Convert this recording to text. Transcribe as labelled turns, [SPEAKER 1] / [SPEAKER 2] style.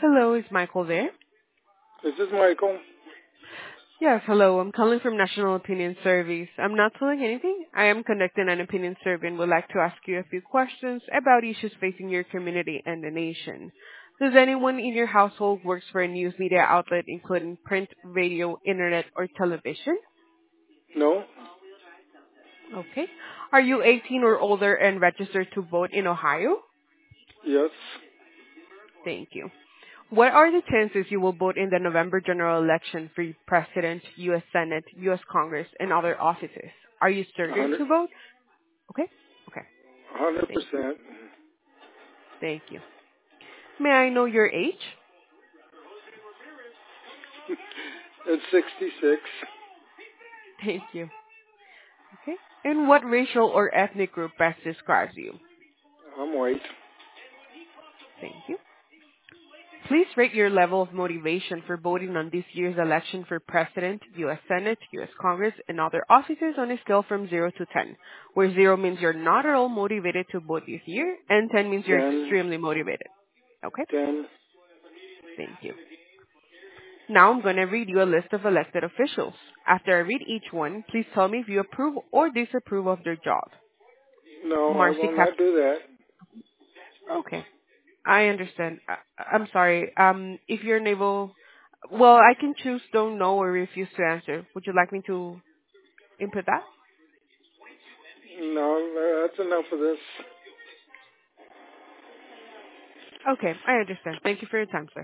[SPEAKER 1] Hello, is Michael there?
[SPEAKER 2] This is Michael.
[SPEAKER 1] Yes, hello. I'm calling from National Opinion Surveys. I'm not selling anything. I am conducting an opinion survey and would like to ask you a few questions about issues facing your community and the nation. Does anyone in your household works for a news media outlet, including print, radio, internet, or television?
[SPEAKER 2] No?
[SPEAKER 1] Okay. Are you 18 or older and registered to vote in Ohio?
[SPEAKER 2] Yes.
[SPEAKER 1] Thank you. What are the chances you will vote in the November general election for President, U.S. Senate, U.S. Congress, and other offices? Are you certain
[SPEAKER 2] 100,
[SPEAKER 1] to vote? Okay. Okay. Thank you.
[SPEAKER 2] 100%.
[SPEAKER 1] Thank you. May I know your age?
[SPEAKER 2] It's 66.
[SPEAKER 1] Thank you. Okay. And what racial or ethnic group best describes you?
[SPEAKER 2] I'm white.
[SPEAKER 1] Thank you. Please rate your level of motivation for voting on this year's election for President, U.S. Senate, U.S. Congress, and other offices on a scale from 0 to 10, where 0 means you're not at all motivated to vote this year, and 10 means you're
[SPEAKER 2] 10.
[SPEAKER 1] extremely motivated. Okay?
[SPEAKER 2] 10.
[SPEAKER 1] Thank you. Now I'm going to read you a list of elected officials. After I read each one, please tell me if you approve or disapprove of their job.
[SPEAKER 2] No, I
[SPEAKER 1] Marcy
[SPEAKER 2] will
[SPEAKER 1] Cap.
[SPEAKER 2] not do that.
[SPEAKER 1] Okay. I understand. I'm sorry. If you're unable, well, I can choose don't know or refuse to answer. Would you like me to input that?
[SPEAKER 2] No, that's enough of this.
[SPEAKER 1] Okay, I understand. Thank you for your time, sir.